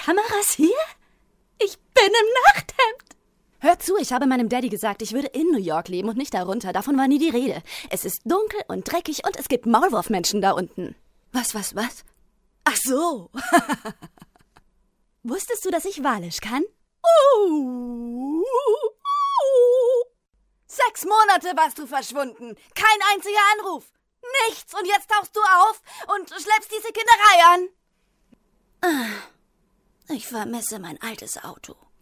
Kameras hier? Ich bin im Nachthemd. Hör zu, ich habe meinem Daddy gesagt, ich würde in New York leben und nicht darunter. Davon war nie die Rede. Es ist dunkel und dreckig und es gibt Maulwurfmenschen da unten. Was? Ach so. Wusstest du, dass ich Walisch kann? 6 Monate warst du verschwunden. Kein einziger Anruf. Nichts. Und jetzt tauchst du auf und schleppst diese Kinderei an. Ich vermisse mein altes Auto.